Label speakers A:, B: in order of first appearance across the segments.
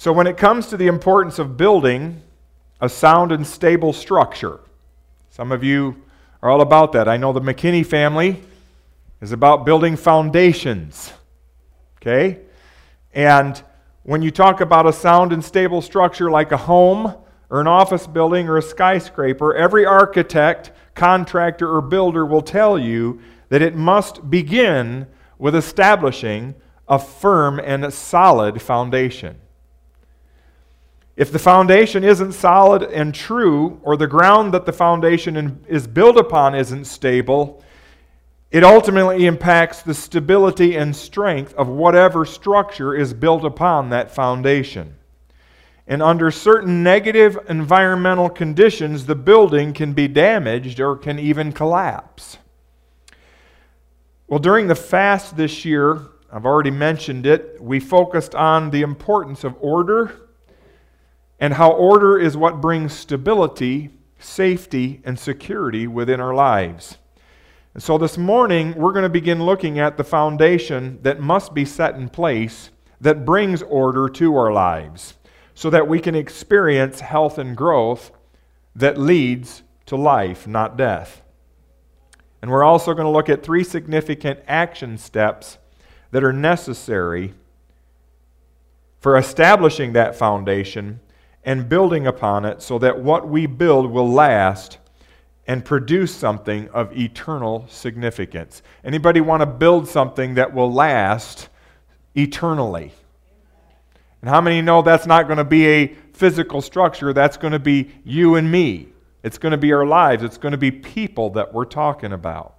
A: So when it comes to the importance of building a sound and stable structure, some of you are all about that. I know the McKinney family is about building foundations. Okay? And when you talk about a sound and stable structure like a home or an office building or a skyscraper, every architect, contractor, or builder will tell you that it must begin with establishing a firm and a solid foundation. If the foundation isn't solid and true, or the ground that the foundation is built upon isn't stable, it ultimately impacts the stability and strength of whatever structure is built upon that foundation. And under certain negative environmental conditions, the building can be damaged or can even collapse. Well, during the fast this year, I've already mentioned it, we focused on the importance of order and how order is what brings stability, safety, and security within our lives. And so this morning, we're going to begin looking at the foundation that must be set in place that brings order to our lives so that we can experience health and growth that leads to life, not death. And we're also going to look at 3 significant action steps that are necessary for establishing that foundation and building upon it so that what we build will last and produce something of eternal significance. Anybody want to build something that will last eternally? And how many know that's not going to be a physical structure? That's going to be you and me. It's going to be our lives. It's going to be people that we're talking about.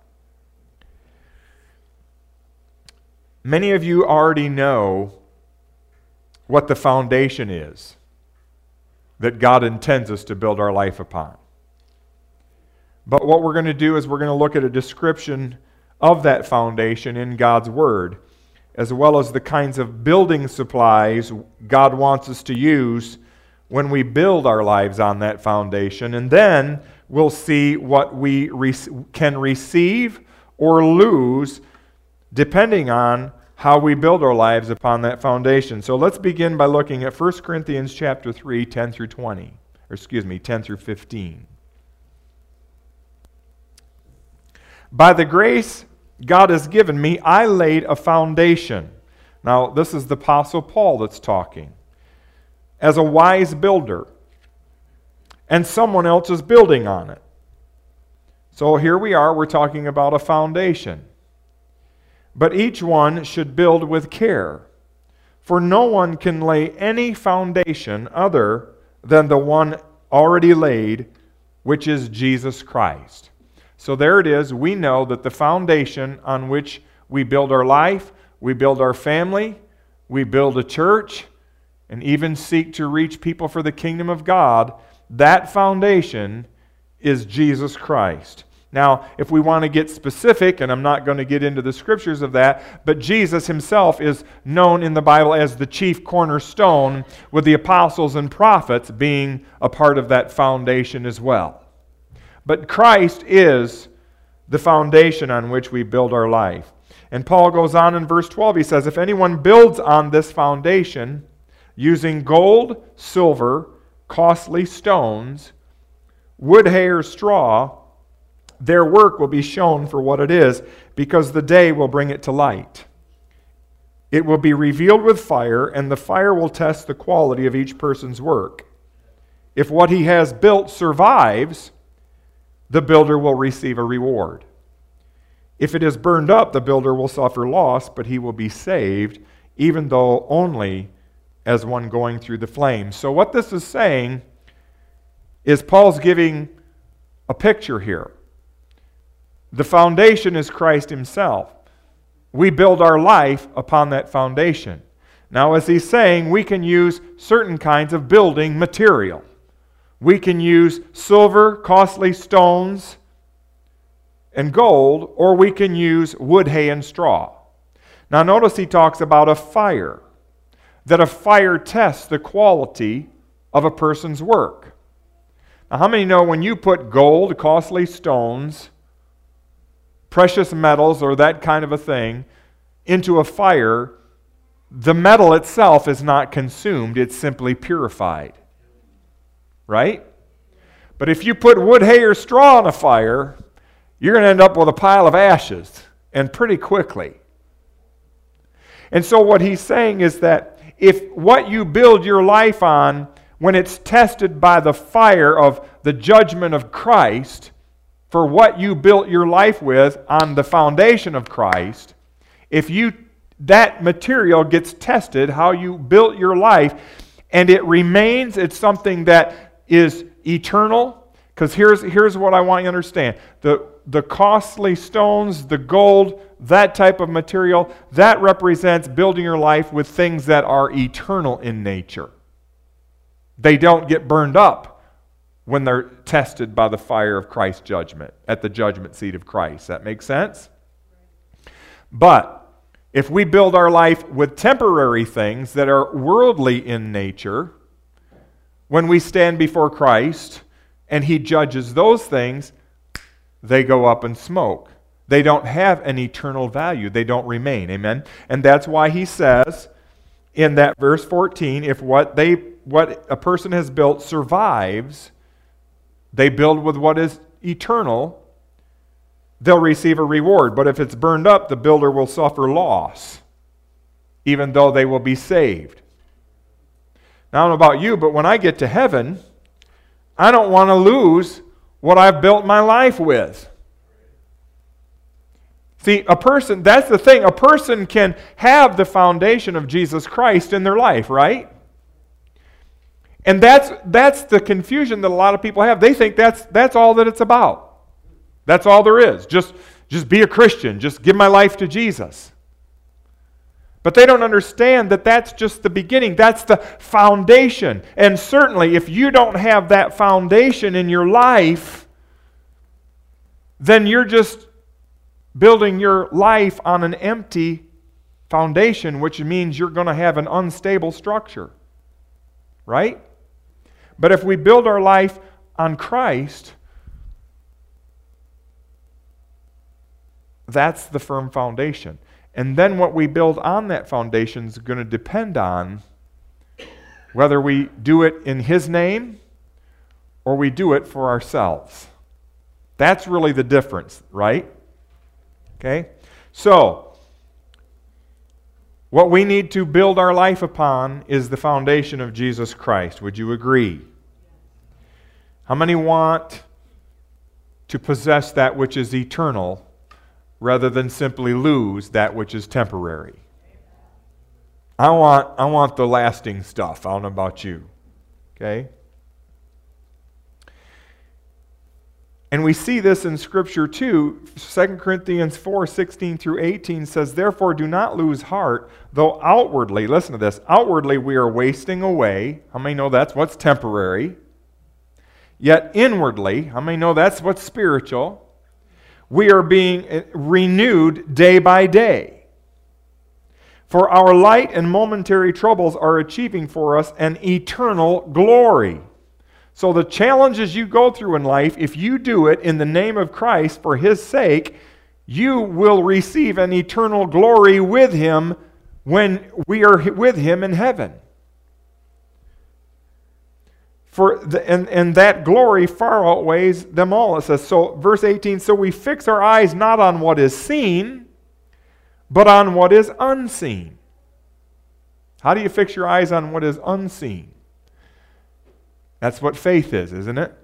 A: Many of you already know what the foundation is that God intends us to build our life upon. But what we're going to do is we're going to look at a description of that foundation in God's Word, as well as the kinds of building supplies God wants us to use when we build our lives on that foundation. And then we'll see what we can receive or lose depending on how we build our lives upon that foundation. So let's begin by looking at 1 Corinthians chapter 3, 10 through 15. By the grace God has given me, I laid a foundation. Now, this is the Apostle Paul that's talking. As a wise builder. And someone else is building on it. So here we are, we're talking about a foundation. But each one should build with care. For no one can lay any foundation other than the one already laid, which is Jesus Christ. So there it is. We know that the foundation on which we build our life, we build our family, we build a church, and even seek to reach people for the kingdom of God, that foundation is Jesus Christ. Now, if we want to get specific, and I'm not going to get into the scriptures of that, but Jesus himself is known in the Bible as the chief cornerstone, with the apostles and prophets being a part of that foundation as well. But Christ is the foundation on which we build our life. And Paul goes on in verse 12, he says, if anyone builds on this foundation using gold, silver, costly stones, wood, hay, or straw, their work will be shown for what it is, because the day will bring it to light. It will be revealed with fire, and the fire will test the quality of each person's work. If what he has built survives, the builder will receive a reward. If it is burned up, the builder will suffer loss, but he will be saved, even though only as one going through the flames. So what this is saying is Paul's giving a picture here. The foundation is Christ himself. We build our life upon that foundation. Now, as he's saying, we can use certain kinds of building material. We can use silver, costly stones, and gold, or we can use wood, hay, and straw. Now, notice he talks about a fire, that a fire tests the quality of a person's work. Now, how many know when you put gold, costly stones, precious metals, or that kind of a thing into a fire, the metal itself is not consumed, it's simply purified. Right? But if you put wood, hay, or straw on a fire, you're going to end up with a pile of ashes, and pretty quickly. And so what he's saying is that if what you build your life on, when it's tested by the fire of the judgment of Christ, for what you built your life with on the foundation of Christ, if that material gets tested, how you built your life, and it remains, it's something that is eternal. Because here's what I want you to understand. The costly stones, the gold, that type of material, that represents building your life with things that are eternal in nature. They don't get burned up when they're tested by the fire of Christ's judgment, at the judgment seat of Christ. That makes sense? But if we build our life with temporary things that are worldly in nature, when we stand before Christ and He judges those things, they go up in smoke. They don't have an eternal value. They don't remain. Amen? And that's why He says in that verse 14, if what a person has built survives, they build with what is eternal, they'll receive a reward. But if it's burned up, the builder will suffer loss, even though they will be saved. Now, I don't know about you, but when I get to heaven, I don't want to lose what I've built my life with. See, that's the thing, a person can have the foundation of Jesus Christ in their life, right? And that's the confusion that a lot of people have. They think that's all that it's about. That's all there is. Just be a Christian. Just give my life to Jesus. But they don't understand that that's just the beginning. That's the foundation. And certainly, if you don't have that foundation in your life, then you're just building your life on an empty foundation, which means you're going to have an unstable structure. Right? But if we build our life on Christ, that's the firm foundation. And then what we build on that foundation is going to depend on whether we do it in His name or we do it for ourselves. That's really the difference, right? Okay? So, what we need to build our life upon is the foundation of Jesus Christ. Would you agree? How many want to possess that which is eternal rather than simply lose that which is temporary? I want the lasting stuff. I don't know about you. Okay? And we see this in Scripture too. 2 Corinthians 4:16 through 18 says, "Therefore do not lose heart, though outwardly," listen to this, "outwardly we are wasting away." How many know that's what's temporary? "Yet inwardly," how many know that's what's spiritual? "We are being renewed day by day. For our light and momentary troubles are achieving for us an eternal glory." So the challenges you go through in life, if you do it in the name of Christ for His sake, you will receive an eternal glory with Him when we are with Him in heaven. And that glory far outweighs them all. It says, so verse 18, "So we fix our eyes not on what is seen, but on what is unseen." How do you fix your eyes on what is unseen? That's what faith is, isn't it?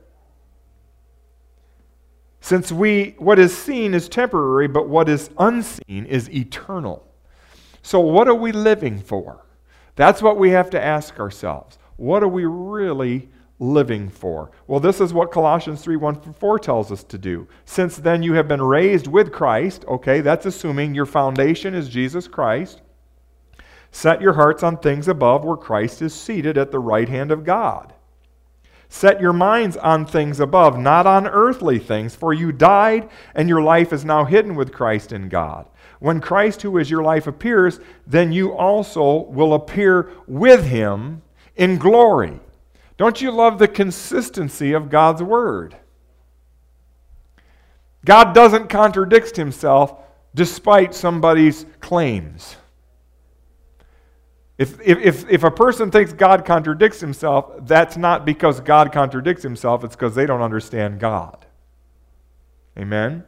A: Since what is seen is temporary, but what is unseen is eternal. So what are we living for? That's what we have to ask ourselves. What are we really living for? Well, this is what Colossians 3:1-4 tells us to do. "Since then you have been raised with Christ," okay, that's assuming your foundation is Jesus Christ, "set your hearts on things above where Christ is seated at the right hand of God. Set your minds on things above, not on earthly things, for you died, and your life is now hidden with Christ in God. When Christ, who is your life, appears, then you also will appear with Him in glory." Don't you love the consistency of God's Word? God doesn't contradict Himself despite somebody's claims. If a person thinks God contradicts himself, that's not because God contradicts himself, it's because they don't understand God. Amen?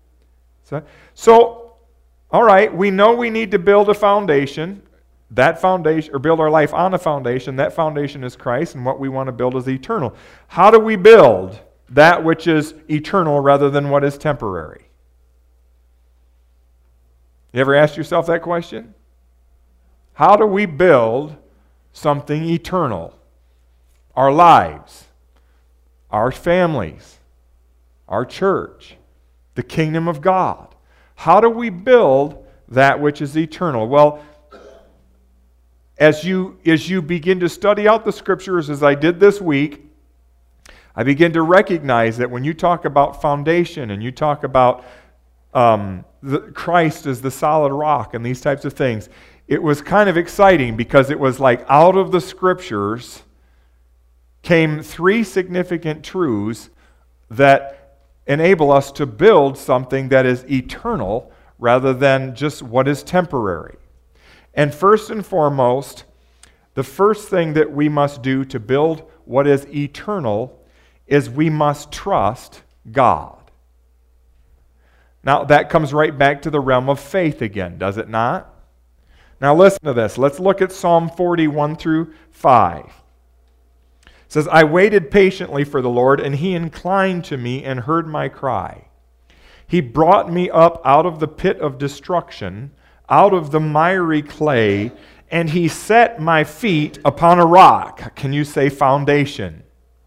A: So, all right, we know we need to build a foundation. That foundation, or build our life on a foundation, that foundation is Christ, and what we want to build is eternal. How do we build that which is eternal rather than what is temporary? You ever asked yourself that question? How do we build something eternal? Our lives, our families, our church, the kingdom of God. How do we build that which is eternal? Well, as you begin to study out the Scriptures, as I did this week, I begin to recognize that when you talk about foundation and you talk about Christ as the solid rock and these types of things, it was kind of exciting because it was like out of the Scriptures came three significant truths that enable us to build something that is eternal rather than just what is temporary. And first and foremost, the first thing that we must do to build what is eternal is we must trust God. Now, that comes right back to the realm of faith again, does it not? Now, listen to this. Let's look at Psalm 41 through 5. It says, I waited patiently for the Lord, and He inclined to me and heard my cry. He brought me up out of the pit of destruction, out of the miry clay, and He set my feet upon a rock. Can you say foundation?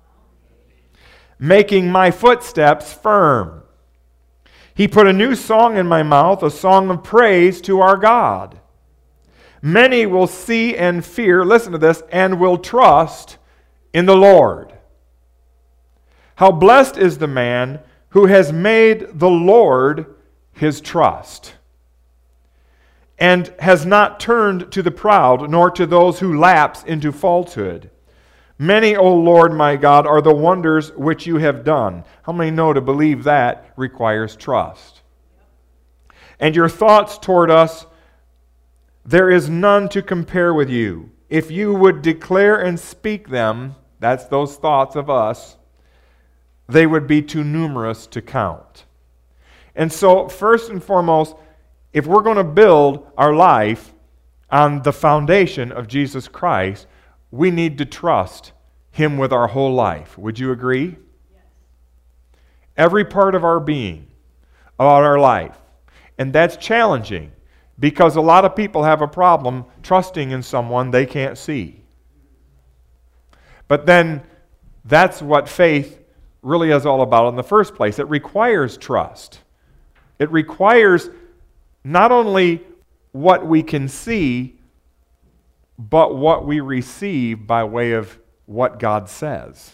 A: Making my footsteps firm. He put a new song in my mouth, a song of praise to our God. Many will see and fear, listen to this, and will trust in the Lord. How blessed is the man who has made the Lord his trust, and has not turned to the proud, nor to those who lapse into falsehood. Many, O Lord my God, are the wonders which you have done. How many know to believe that requires trust? And your thoughts toward us, there is none to compare with you. If you would declare and speak them, that's those thoughts of us, they would be too numerous to count. And so, first and foremost, if we're going to build our life on the foundation of Jesus Christ, we need to trust Him with our whole life. Would you agree? Yes. Every part of our being, about our life. And that's challenging because a lot of people have a problem trusting in someone they can't see. But then that's what faith really is all about in the first place. It requires trust. It requires not only what we can see, but what we receive by way of what God says.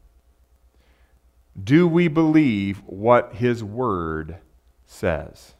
A: Do we believe what His Word says?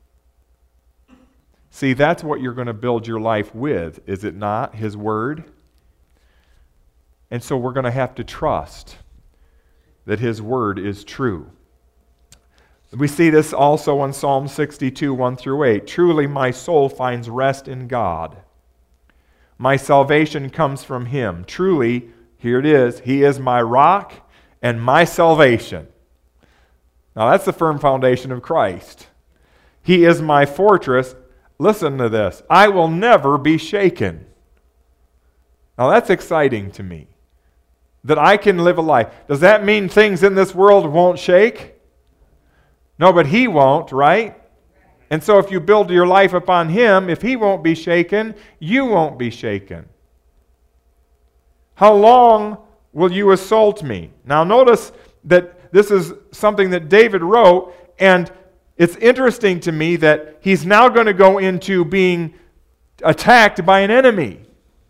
A: See, that's what you're going to build your life with, is it not? His Word. And so we're going to have to trust that His Word is true. We see this also in Psalm 62, 1 through 8. Truly my soul finds rest in God. My salvation comes from Him. Truly, here it is, He is my rock and my salvation. Now that's the firm foundation of Christ. He is my fortress. Listen to this. I will never be shaken. Now that's exciting to me. That I can live a life. Does that mean things in this world won't shake? No, but He won't, right? And so if you build your life upon Him, if He won't be shaken, you won't be shaken. How long will you assault me? Now notice that this is something that David wrote, and it's interesting to me that he's now going to go into being attacked by an enemy.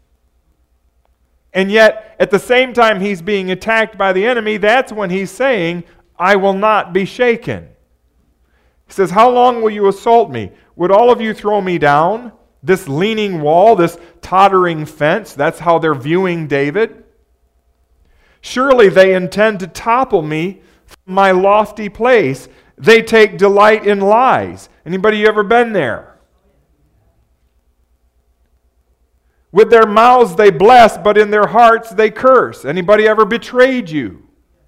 A: And yet, at the same time he's being attacked by the enemy, that's when he's saying, I will not be shaken. He says, how long will you assault me? Would all of you throw me down? This leaning wall, this tottering fence, that's how they're viewing David. Surely they intend to topple me from my lofty place. They take delight in lies. Anybody ever been there? With their mouths they bless, but in their hearts they curse. Anybody ever betrayed you?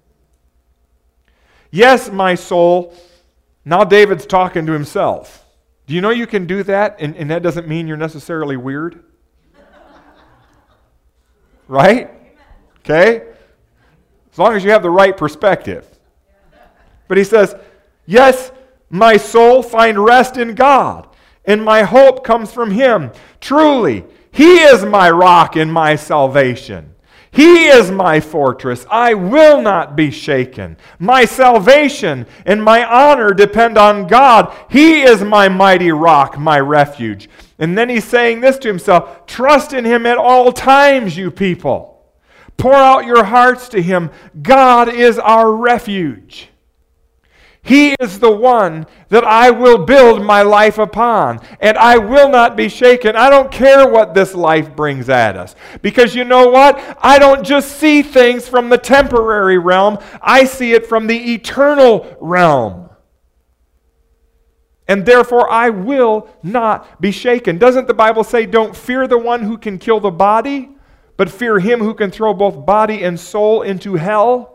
A: Yes, my soul. Now David's talking to himself. Do you know you can do that, and that doesn't mean you're necessarily weird? Right? Okay? As long as you have the right perspective. But he says, yes, my soul, find rest in God, and my hope comes from Him. Truly, He is my rock and my salvation. He is my fortress. I will not be shaken. My salvation and my honor depend on God. He is my mighty rock, my refuge. And then he's saying this to himself, trust in Him at all times, you people. Pour out your hearts to Him. God is our refuge. He is the one that I will build my life upon, and I will not be shaken. I don't care what this life brings at us. Because you know what? I don't just see things from the temporary realm. I see it from the eternal realm. And therefore I will not be shaken. Doesn't the Bible say, don't fear the one who can kill the body, but fear him who can throw both body and soul into hell?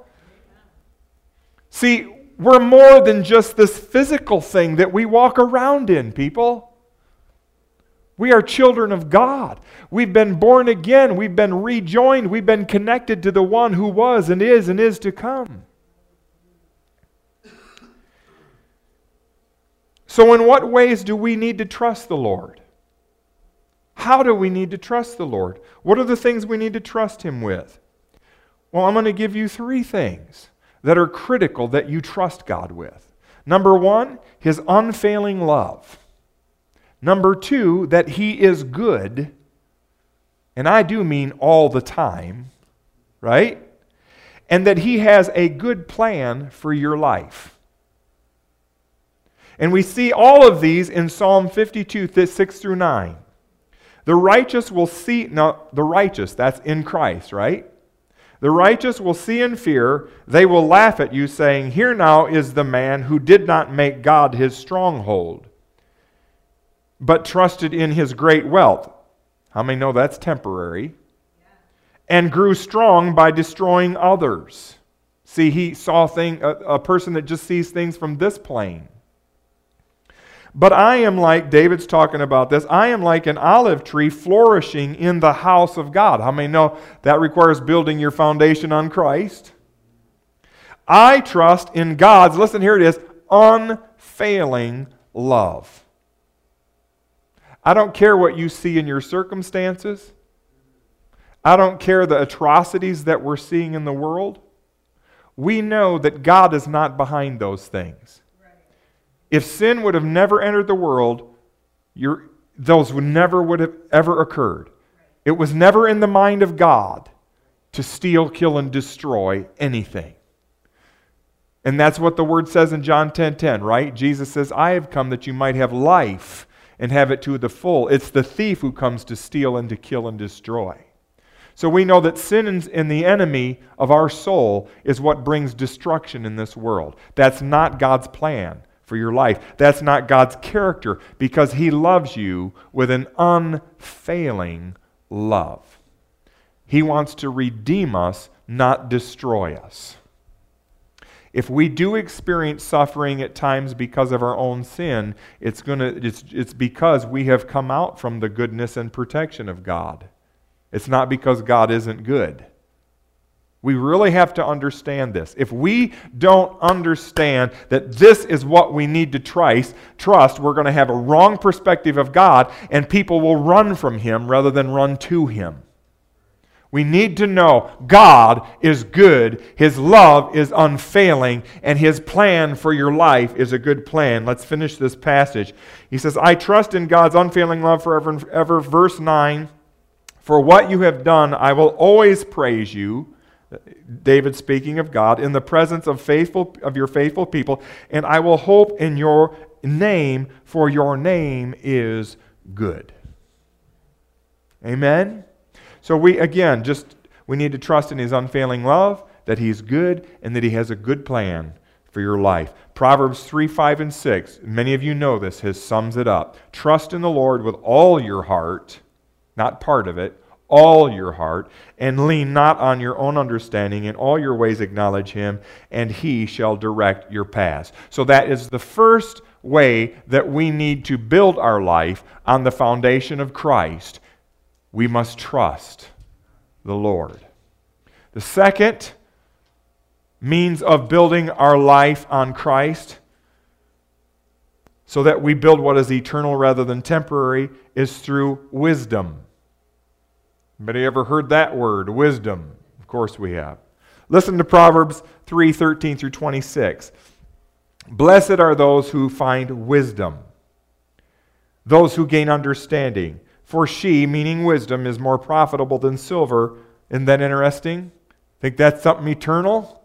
A: See, we're more than just this physical thing that we walk around in, people. We are children of God. We've been born again. We've been rejoined. We've been connected to the one who was and is to come. So in what ways do we need to trust the Lord? How do we need to trust the Lord? What are the things we need to trust Him with? Well, I'm going to give you 3 things that are critical that you trust God with. Number 1, His unfailing love. Number 2, that He is good, and I do mean all the time, right? And that He has a good plan for your life. And we see all of these in Psalm 52, 6 through 9. The righteous will see, now the righteous, that's in Christ, right? The righteous will see and fear. They will laugh at you, saying, here now is the man who did not make God his stronghold, but trusted in his great wealth. How many know that's temporary? Yeah. And grew strong by destroying others. See, he saw a person that just sees things from this plane. But I am like, David's talking about this, I am like an olive tree flourishing in the house of God. How many know that requires building your foundation on Christ? I trust in God's, listen, here it is, unfailing love. I don't care what you see in your circumstances. I don't care the atrocities that we're seeing in the world. We know that God is not behind those things. If sin would have never entered the world, those would have ever occurred. It was never in the mind of God to steal, kill, and destroy anything. And that's what the Word says in John 10:10, right? Jesus says, I have come that you might have life and have it to the full. It's the thief who comes to steal and to kill and destroy. So we know that sin and the enemy of our soul is what brings destruction in this world. That's not God's plan for your life. That's not God's character, because He loves you with an unfailing love. He wants to redeem us, not destroy us. If we do experience suffering at times because of our own sin, it's because we have come out from the goodness and protection of God. It's not because God isn't good. We really have to understand this. If we don't understand that this is what we need to trust, we're going to have a wrong perspective of God, and people will run from Him rather than run to Him. We need to know God is good, His love is unfailing, and His plan for your life is a good plan. Let's finish this passage. He says, I trust in God's unfailing love forever and ever. Verse 9, for what you have done, I will always praise you. David speaking of God, in the presence of your faithful people, and I will hope in your name, for your name is good. Amen? So we need to trust in His unfailing love, that He's good, and that He has a good plan for your life. Proverbs 3, 5, and 6, many of you know this, sums it up. Trust in the Lord with all your heart, not part of it, all your heart, and lean not on your own understanding. In all your ways acknowledge him, and he shall direct your paths. So that is the first way that we need to build our life on the foundation of Christ. We must trust the Lord. The second means of building our life on Christ, so that we build what is eternal rather than temporary, is through wisdom. Anybody ever heard that word, wisdom? Of course we have. Listen to Proverbs 3:13 through 26. Blessed are those who find wisdom, those who gain understanding. For she, meaning wisdom, is more profitable than silver. Isn't that interesting? Think that's something eternal?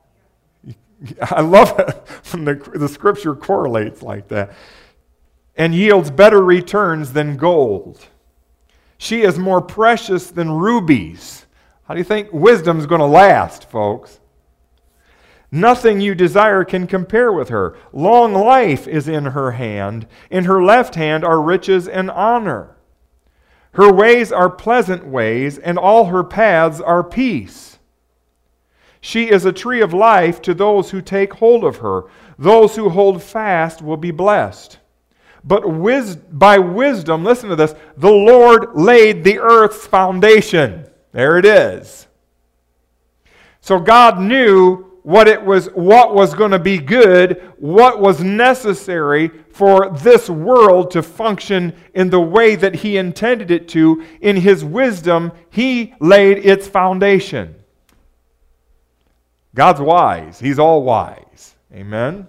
A: I love it when the scripture correlates like that. And yields better returns than gold. She is more precious than rubies. How do you think wisdom's going to last, folks? Nothing you desire can compare with her. Long life is in her hand. In her left hand are riches and honor. Her ways are pleasant ways, and all her paths are peace. She is a tree of life to those who take hold of her. Those who hold fast will be blessed. But by wisdom, listen to this, the Lord laid the earth's foundation. There it is. So God knew what was going to be good, what was necessary for this world to function in the way that He intended it to. In His wisdom, He laid its foundation. God's wise. He's all wise. Amen?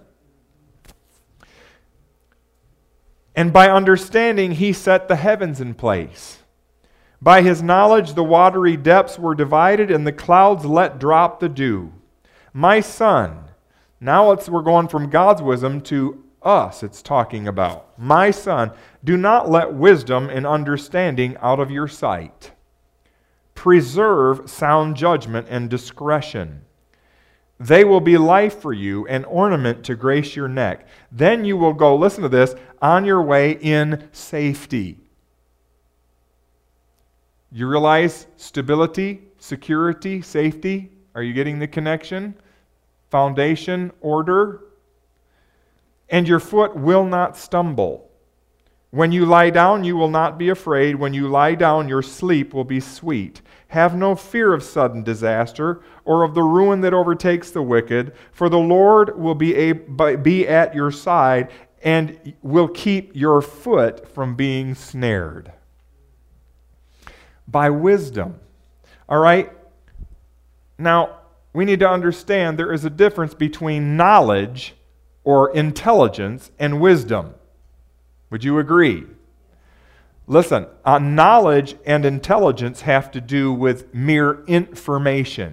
A: And by understanding, He set the heavens in place. By His knowledge, the watery depths were divided, and the clouds let drop the dew. My son, now we're going from God's wisdom to us, it's talking about. My son, do not let wisdom and understanding out of your sight. Preserve sound judgment and discretion. They will be life for you, an ornament to grace your neck. Then you will go, listen to this, on your way in safety. You realize stability, security, safety? Are you getting the connection? Foundation, order. And your foot will not stumble. When you lie down, you will not be afraid. When you lie down, your sleep will be sweet. Have no fear of sudden disaster or of the ruin that overtakes the wicked, for the Lord will be at your side and will keep your foot from being snared. By wisdom. All right? Now, we need to understand there is a difference between knowledge or intelligence and wisdom. Would you agree? Listen, knowledge and intelligence have to do with mere information.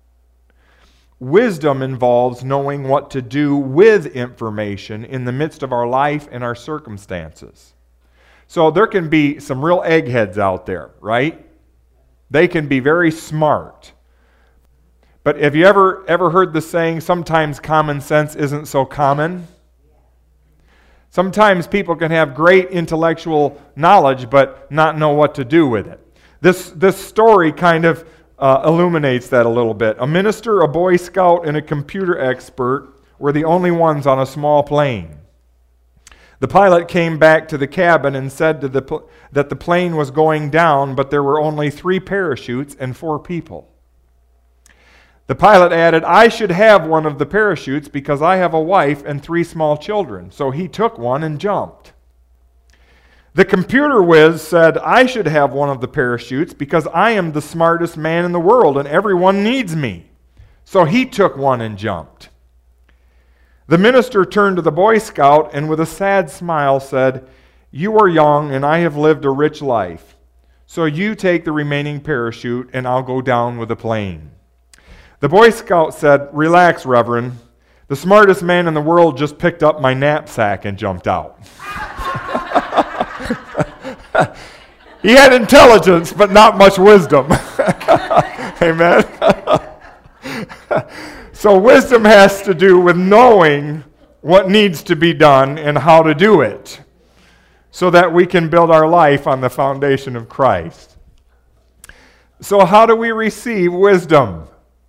A: Wisdom involves knowing what to do with information in the midst of our life and our circumstances. So there can be some real eggheads out there, right? They can be very smart. But have you ever heard the saying, sometimes common sense isn't so common? Sometimes people can have great intellectual knowledge but not know what to do with it. This story kind of illuminates that a little bit. A minister, a Boy Scout, and a computer expert were the only ones on a small plane. The pilot came back to the cabin and said that the plane was going down, but there were only 3 parachutes and 4 people. The pilot added, I should have one of the parachutes because I have a wife and 3 small children. So he took one and jumped. The computer whiz said, I should have one of the parachutes because I am the smartest man in the world and everyone needs me. So he took one and jumped. The minister turned to the Boy Scout and with a sad smile said, you are young and I have lived a rich life. So you take the remaining parachute and I'll go down with the plane. The Boy Scout said, relax, Reverend. The smartest man in the world just picked up my knapsack and jumped out. He had intelligence, but not much wisdom. Amen. So wisdom has to do with knowing what needs to be done and how to do it. so that we can build our life on the foundation of Christ. So how do we receive wisdom?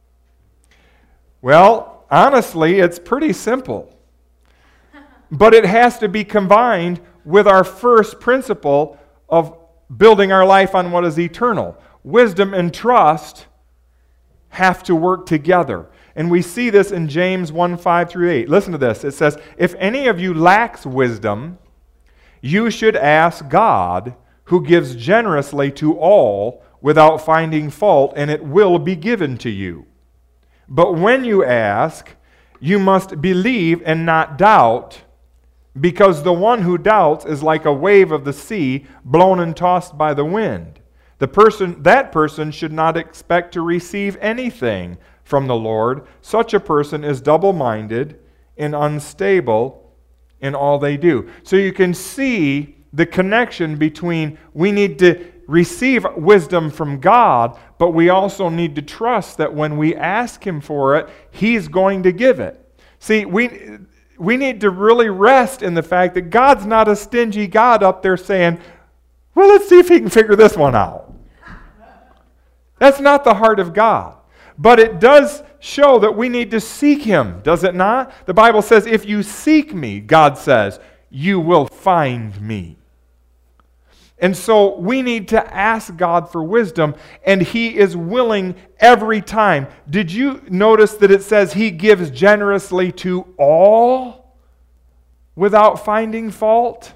A: Well, honestly, it's pretty simple. But it has to be combined with our first principle of building our life on what is eternal. Wisdom and trust have to work together. And we see this in James 1:5-8. Listen to this. It says, "If any of you lacks wisdom, you should ask God, who gives generously to all without finding fault, and it will be given to you. But when you ask, you must believe and not doubt, because the one who doubts is like a wave of the sea blown and tossed by the wind. That person should not expect to receive anything from the Lord. Such a person is double-minded and unstable in all they do." So you can see the connection between we need to receive wisdom from God, but we also need to trust that when we ask Him for it, He's going to give it. See, we need to really rest in the fact that God's not a stingy God up there saying, well, let's see if He can figure this one out. That's not the heart of God. But it does show that we need to seek Him, does it not? The Bible says, if you seek me, God says, you will find me. And so we need to ask God for wisdom, and He is willing every time. Did you notice that it says He gives generously to all without finding fault?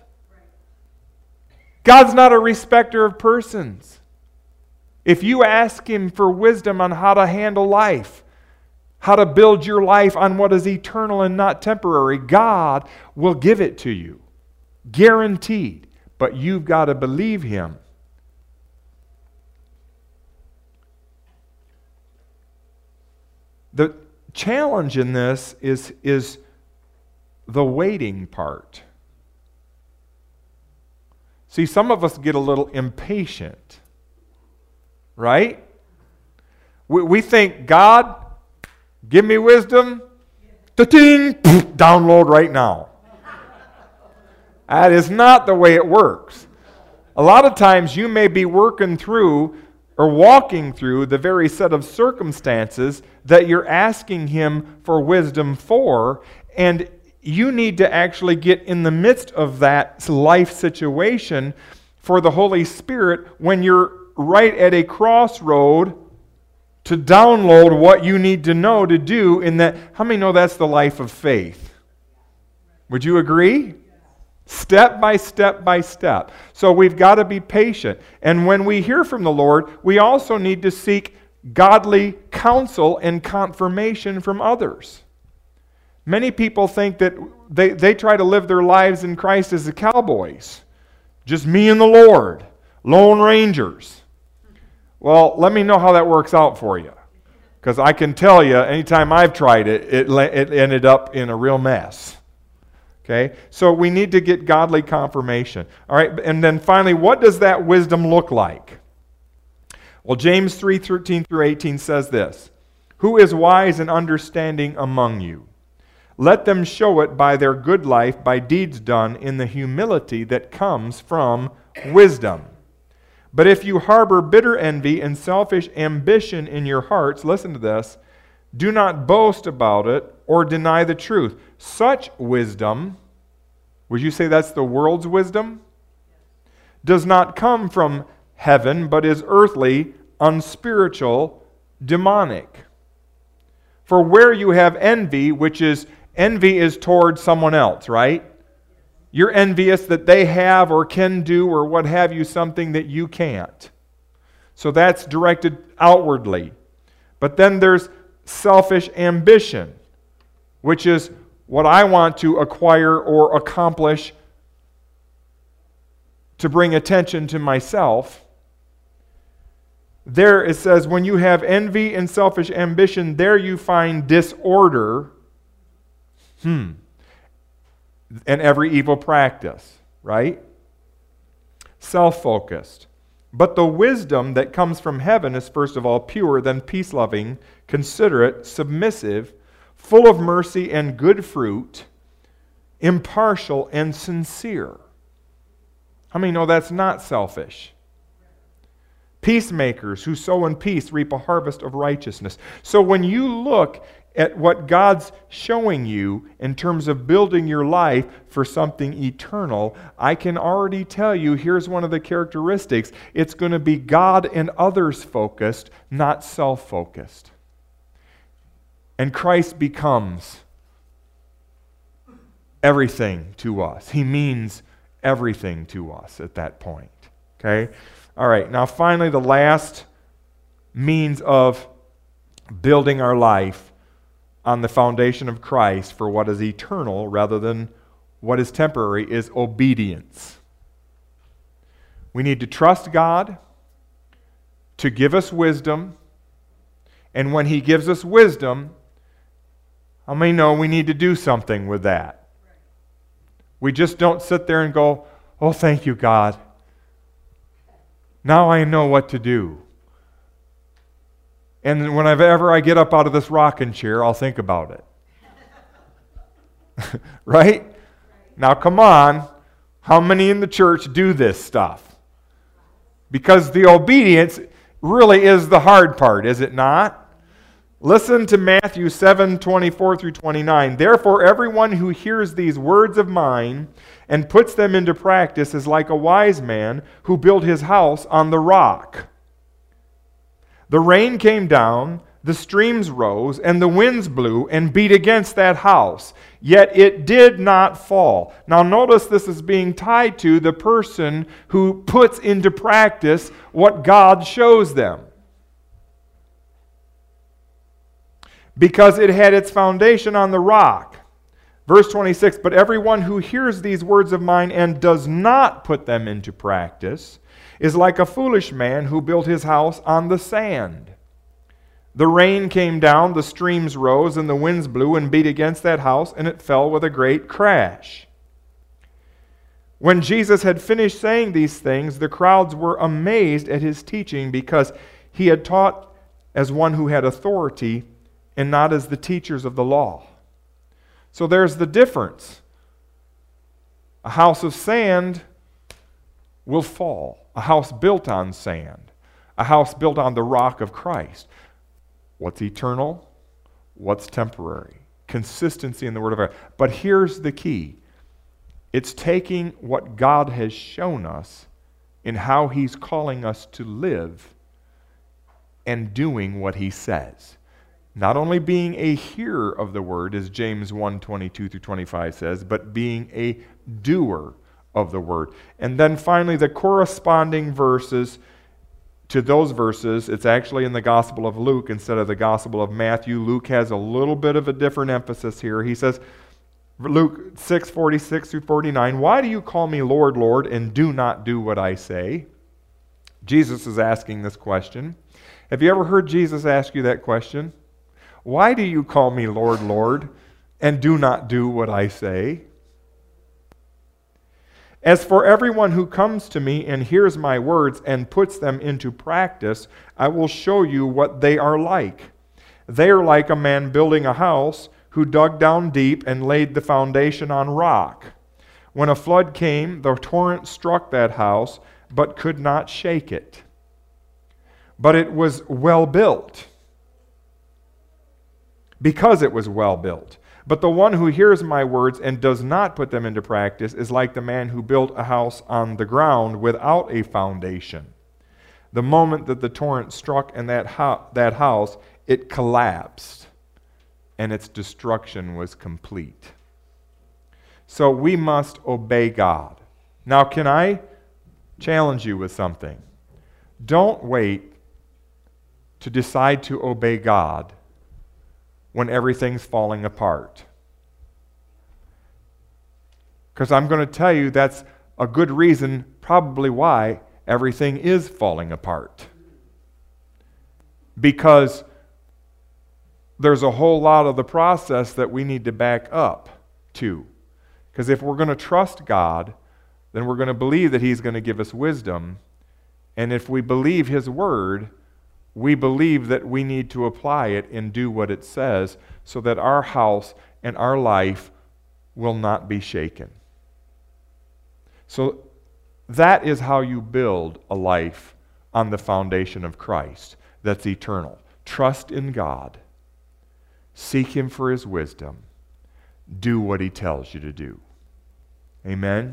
A: God's not a respecter of persons. If you ask Him for wisdom on how to handle life, how to build your life on what is eternal and not temporary, God will give it to you. Guaranteed. But you've got to believe Him. The challenge in this is the waiting part. See, some of us get a little impatient, right? We think, God, give me wisdom. Ta-ting, download right now. That is not the way it works. A lot of times you may be working through or walking through the very set of circumstances that you're asking Him for wisdom for, and you need to actually get in the midst of that life situation for the Holy Spirit when you're right at a crossroad to download what you need to know to do in that. How many know that's the life of faith? Would you agree? Step by step by step. So we've got to be patient. And when we hear from the Lord, we also need to seek godly counsel and confirmation from others. Many people think that they try to live their lives in Christ as the cowboys. Just me and the Lord. Lone Rangers. Well, let me know how that works out for you. Because I can tell you, anytime I've tried it, it ended up in a real mess. Okay, so we need to get godly confirmation. All right, and then finally, what does that wisdom look like? Well, James 3:13-18 says this, "Who is wise and understanding among you? Let them show it by their good life, by deeds done in the humility that comes from wisdom. But if you harbor bitter envy and selfish ambition in your hearts," listen to this, "do not boast about it or deny the truth. Such wisdom," would you say that's the world's wisdom? "Does not come from heaven, but is earthly, unspiritual, demonic. For where you have envy, envy is toward someone else, right? You're envious that they have or can do or what have you, something that you can't. So that's directed outwardly. But then there's selfish ambition, which is what I want to acquire or accomplish to bring attention to myself. There it says, when you have envy and selfish ambition, there you find disorder and every evil practice, right? Self-focused. But the wisdom that comes from heaven is first of all pure, then peace-loving, considerate, submissive, full of mercy and good fruit, impartial and sincere. How many know that's not selfish? Peacemakers who sow in peace reap a harvest of righteousness. So when you look at what God's showing you in terms of building your life for something eternal, I can already tell you, here's one of the characteristics. It's going to be God and others focused, not self-focused. And Christ becomes everything to us. He means everything to us at that point. Okay? All right, now finally, the last means of building our life on the foundation of Christ for what is eternal rather than what is temporary is obedience. We need to trust God to give us wisdom, and when He gives us wisdom, how many know we need to do something with that? We just don't sit there and go, oh, thank you, God. Now I know what to do. And whenever I get up out of this rocking chair, I'll think about it. Right? Now come on. How many in the church do this stuff? Because the obedience really is the hard part, is it not? Listen to Matthew 7:24-29. Therefore, everyone who hears these words of mine and puts them into practice is like a wise man who built his house on the rock. The rain came down, the streams rose, and the winds blew and beat against that house. Yet it did not fall. Now notice this is being tied to the person who puts into practice what God shows them. Because it had its foundation on the rock. Verse 26, but everyone who hears these words of mine and does not put them into practice is like a foolish man who built his house on the sand. The rain came down, the streams rose, and the winds blew and beat against that house, and it fell with a great crash. When Jesus had finished saying these things, the crowds were amazed at his teaching because he had taught as one who had authority and not as the teachers of the law. So there's the difference. A house of sand will fall. A house built on sand. A house built on the rock of Christ. What's eternal? What's temporary? Consistency in the Word of God. But here's the key. It's taking what God has shown us in how He's calling us to live and doing what He says. Not only being a hearer of the word, as James 1:22-25 says, but being a doer of the word. And then finally, the corresponding verses to those verses, it's actually in the Gospel of Luke instead of the Gospel of Matthew. Luke has a little bit of a different emphasis here. He says, Luke 6:46-49, why do you call me Lord, Lord, and do not do what I say? Jesus is asking this question. Have you ever heard Jesus ask you that question? Why do you call me Lord, Lord, and do not do what I say? As for everyone who comes to me and hears my words and puts them into practice, I will show you what they are like. They are like a man building a house who dug down deep and laid the foundation on rock. When a flood came, the torrent struck that house, but could not shake it. But it was well built, because it was well built. But the one who hears my words and does not put them into practice is like the man who built a house on the ground without a foundation. The moment that the torrent struck in that house, it collapsed, and its destruction was complete. So we must obey God. Now, can I challenge you with something? Don't wait to decide to obey God when everything's falling apart. Because I'm going to tell you that's a good reason probably why everything is falling apart. Because there's a whole lot of the process that we need to back up to. Because if we're going to trust God, then we're going to believe that He's going to give us wisdom. And if we believe His Word, we believe that we need to apply it and do what it says so that our house and our life will not be shaken. So that is how you build a life on the foundation of Christ that's eternal. Trust in God. Seek Him for His wisdom. Do what He tells you to do. Amen?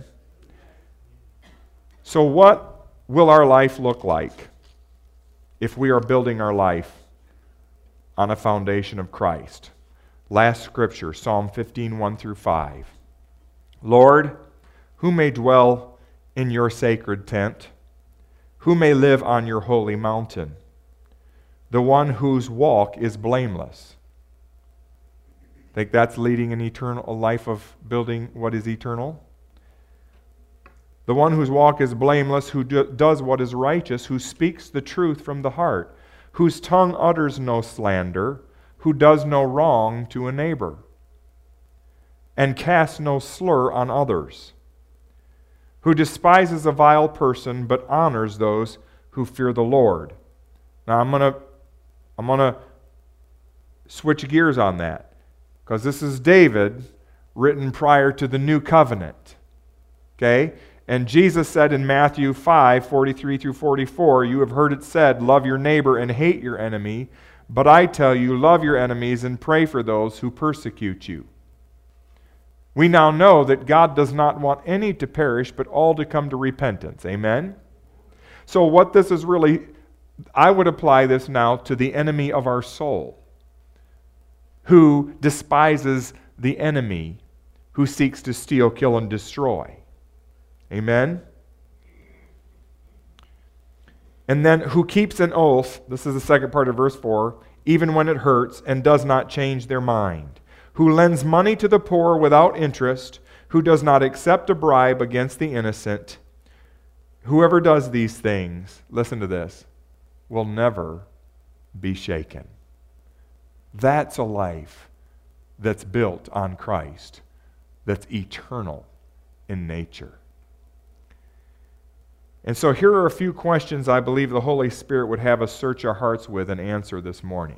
A: So what will our life look like if we are building our life on a foundation of Christ? Last scripture, Psalm 15, 1 through 5. Lord, who may dwell in your sacred tent? Who may live on your holy mountain? The one whose walk is blameless. Think that's leading a life of building what is eternal? The one whose walk is blameless, who does what is righteous, who speaks the truth from the heart, whose tongue utters no slander, who does no wrong to a neighbor, and casts no slur on others, who despises a vile person but honors those who fear the Lord. Now I'm going to switch gears on that, because this is David written prior to the new covenant. Okay? And Jesus said in Matthew 5, 43 through 44, you have heard it said, love your neighbor and hate your enemy. But I tell you, love your enemies and pray for those who persecute you. We now know that God does not want any to perish, but all to come to repentance. Amen? So what this is really, I would apply this now to the enemy of our soul, who despises the enemy, who seeks to steal, kill, and destroy. Amen? And then who keeps an oath, this is the second part of verse 4, even when it hurts, and does not change their mind. Who lends money to the poor without interest, who does not accept a bribe against the innocent. Whoever does these things, listen to this, will never be shaken. That's a life that's built on Christ, that's eternal in nature. And so here are a few questions I believe the Holy Spirit would have us search our hearts with and answer this morning.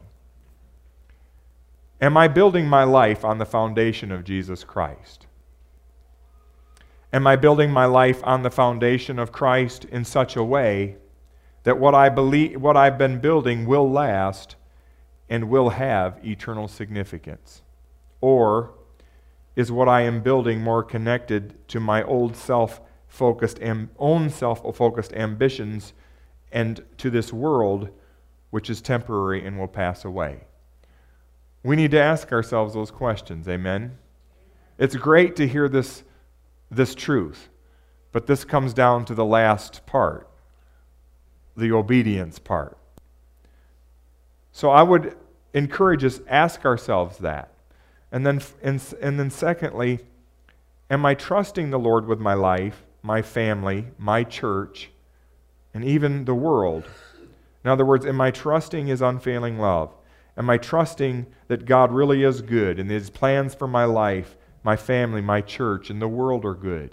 A: Am I building my life on the foundation of Jesus Christ? Am I building my life on the foundation of Christ in such a way that what I've been building will last and will have eternal significance? Or is what I am building more connected to my own self-focused ambitions and to this world which is temporary and will pass away? We need to ask ourselves those questions. Amen? It's great to hear this truth, but this comes down to the last part, the obedience part. So I would encourage us, ask ourselves that. And then secondly, am I trusting the Lord with my life, my family, my church, and even the world? In other words, am I trusting His unfailing love? Am I trusting that God really is good and His plans for my life, my family, my church, and the world are good?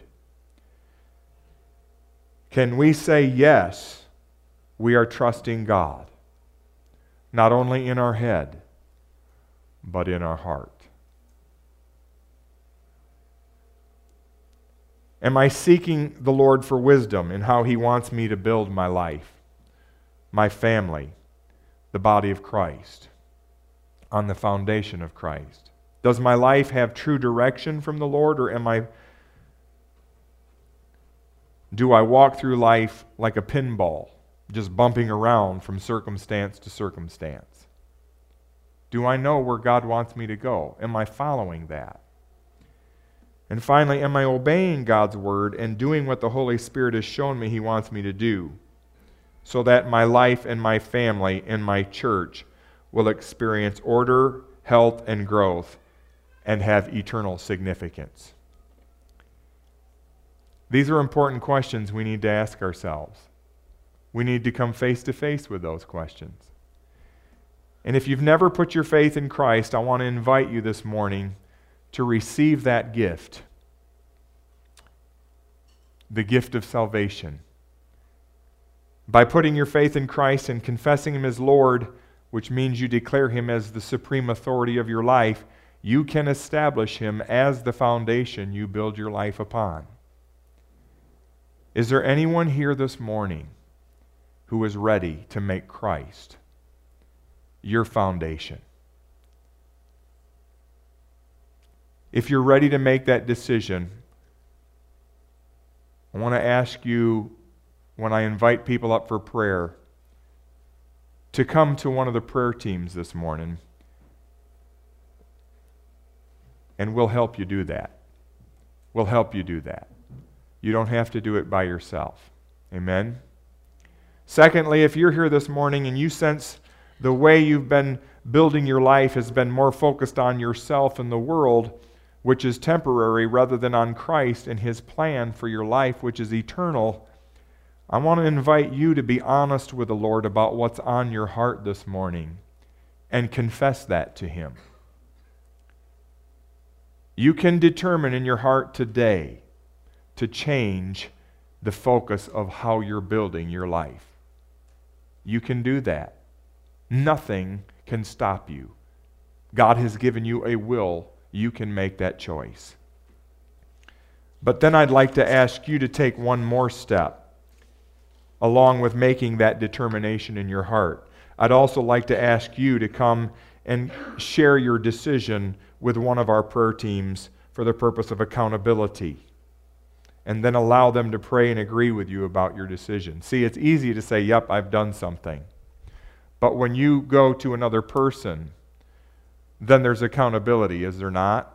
A: Can we say, yes, we are trusting God, not only in our head, but in our heart? Am I seeking the Lord for wisdom in how He wants me to build my life, my family, the body of Christ, on the foundation of Christ? Does my life have true direction from the Lord, or do I walk through life like a pinball, just bumping around from circumstance to circumstance? Do I know where God wants me to go? Am I following that? And finally, am I obeying God's word and doing what the Holy Spirit has shown me He wants me to do, so that my life and my family and my church will experience order, health, and growth and have eternal significance? These are important questions we need to ask ourselves. We need to come face to face with those questions. And if you've never put your faith in Christ, I want to invite you this morning to receive that gift, the gift of salvation. By putting your faith in Christ and confessing Him as Lord, which means you declare Him as the supreme authority of your life, you can establish Him as the foundation you build your life upon. Is there anyone here this morning who is ready to make Christ your foundation? If you're ready to make that decision, I want to ask you, when I invite people up for prayer, to come to one of the prayer teams this morning, and we'll help you do that. We'll help you do that. You don't have to do it by yourself. Amen? Secondly, if you're here this morning and you sense the way you've been building your life has been more focused on yourself and the world, which is temporary, rather than on Christ and His plan for your life, which is eternal, I want to invite you to be honest with the Lord about what's on your heart this morning and confess that to Him. You can determine in your heart today to change the focus of how you're building your life. You can do that. Nothing can stop you. God has given you a will. You can make that choice. But then I'd like to ask you to take one more step along with making that determination in your heart. I'd also like to ask you to come and share your decision with one of our prayer teams for the purpose of accountability, and then allow them to pray and agree with you about your decision. See, it's easy to say, yep, I've done something. But when you go to another person, then there's accountability, is there not?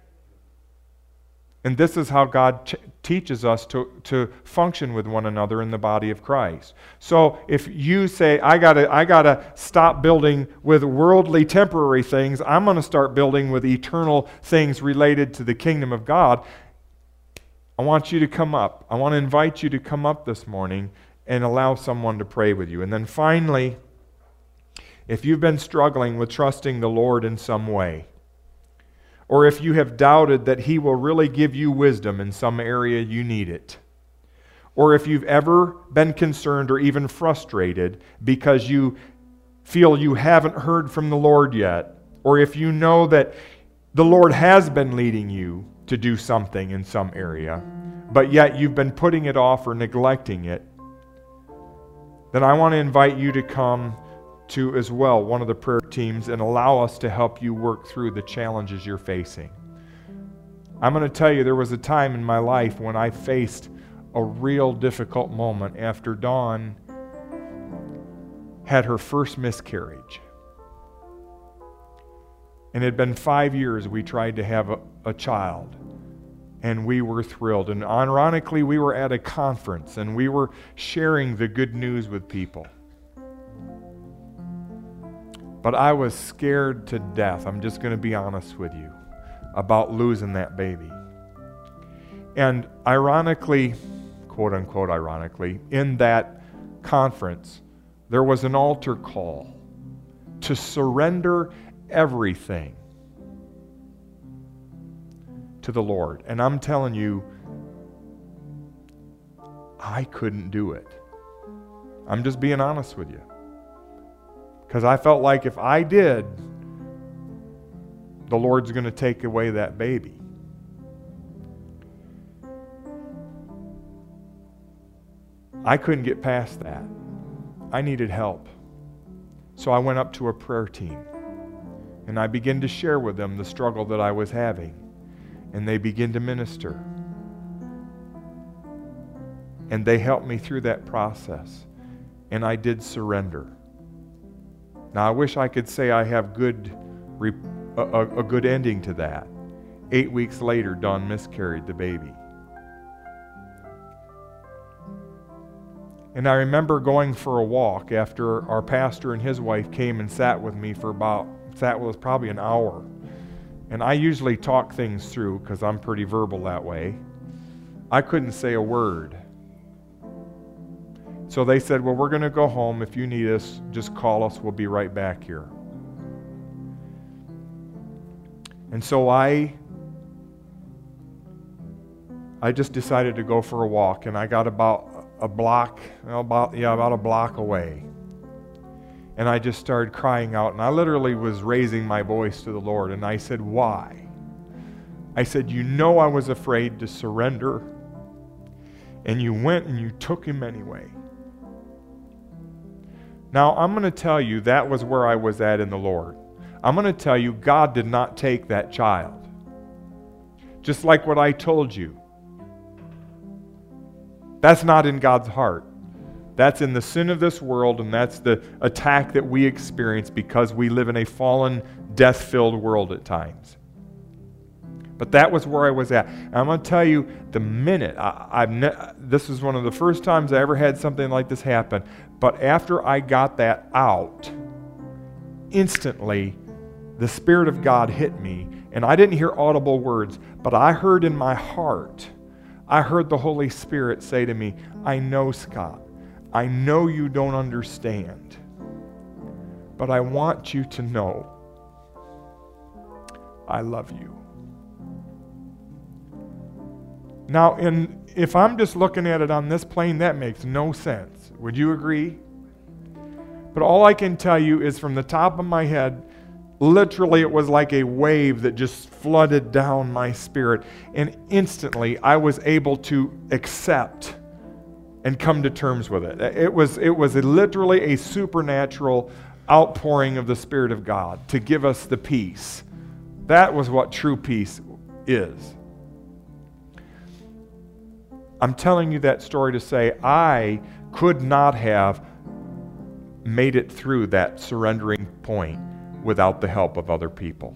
A: And this is how God teaches us to function with one another in the body of Christ. So if you say, I gotta stop building with worldly temporary things, I'm going to start building with eternal things related to the kingdom of God, I want you to come up. I want to invite you to come up this morning and allow someone to pray with you. And then finally, if you've been struggling with trusting the Lord in some way, or if you have doubted that He will really give you wisdom in some area you need it, or if you've ever been concerned or even frustrated because you feel you haven't heard from the Lord yet, or if you know that the Lord has been leading you to do something in some area, but yet you've been putting it off or neglecting it, then I want to invite you to come to as well one of the prayer teams and allow us to help you work through the challenges you're facing. I'm going to tell you, there was a time in my life when I faced a real difficult moment after Dawn had her first miscarriage. And it had been 5 years we tried to have a child, and we were thrilled. And ironically, we were at a conference and we were sharing the good news with people. But I was scared to death, I'm just going to be honest with you, about losing that baby. And ironically, quote unquote ironically, in that conference, there was an altar call to surrender everything to the Lord. And I'm telling you, I couldn't do it. I'm just being honest with you. Because I felt like if I did, the Lord's going to take away that baby. I couldn't get past that. I needed help. So I went up to a prayer team, and I began to share with them the struggle that I was having, and they began to minister. And they helped me through that process, and I did surrender. Now, I wish I could say I have a good ending to that. 8 weeks later, Dawn miscarried the baby. And I remember going for a walk after our pastor and his wife came and sat with me for probably an hour. And I usually talk things through because I'm pretty verbal that way. I couldn't say a word. So they said, well, we're going to go home. If you need us, just call us. We'll be right back here. And so I just decided to go for a walk, and I got about a block away. And I just started crying out, and I literally was raising my voice to the Lord, and I said, why? I said, you know I was afraid to surrender. and you went and you took him anyway. Now, I'm going to tell you that was where I was at in the Lord. I'm going to tell you God did not take that child. Just like what I told you. That's not in God's heart. That's in the sin of this world, and that's the attack that we experience because we live in a fallen, death-filled world at times. But that was where I was at. And I'm going to tell you, the minute, this was one of the first times I ever had something like this happen, but after I got that out, instantly, the Spirit of God hit me, and I didn't hear audible words, but I heard in my heart, I heard the Holy Spirit say to me, I know, Scott, I know you don't understand, but I want you to know I love you. Now, if I'm just looking at it on this plane, that makes no sense. Would you agree? But all I can tell you is from the top of my head, literally it was like a wave that just flooded down my spirit. And instantly I was able to accept and come to terms with it. It was literally a supernatural outpouring of the Spirit of God to give us the peace. That was what true peace is. I'm telling you that story to say I could not have made it through that surrendering point without the help of other people.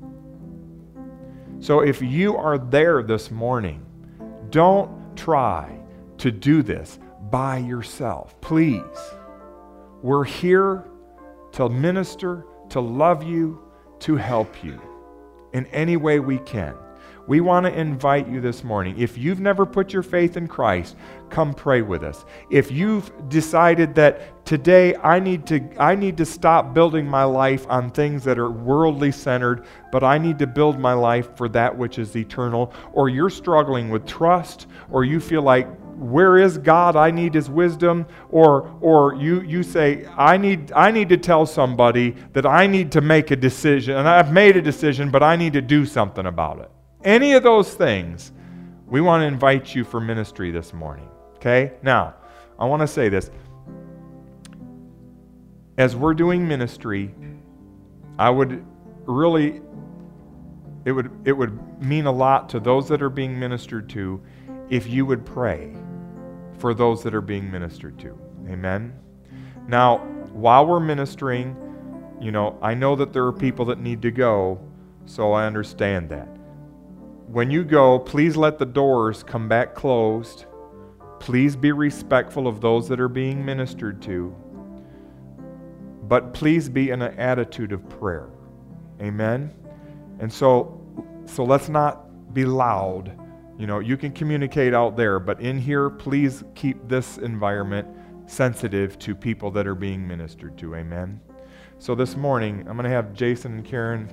A: So if you are there this morning, don't try to do this by yourself. Please. We're here to minister, to love you, to help you in any way we can. We want to invite you this morning. If you've never put your faith in Christ, come pray with us. If you've decided that today I need to stop building my life on things that are worldly centered, but I need to build my life for that which is eternal, or you're struggling with trust, or you feel like, where is God? I need His wisdom. Or you say, I need to tell somebody that I need to make a decision, and I've made a decision, but I need to do something about it. Any of those things, we want to invite you for ministry this morning. Okay? Now, I want to say this. As we're doing ministry, it would mean a lot to those that are being ministered to if you would pray for those that are being ministered to. Amen? Now, while we're ministering, I know that there are people that need to go, so I understand that. When you go, please let the doors come back closed. Please be respectful of those that are being ministered to. But please be in an attitude of prayer. Amen? And so let's not be loud. You can communicate out there, but in here, please keep this environment sensitive to people that are being ministered to. Amen? So this morning, I'm going to have Jason and Karen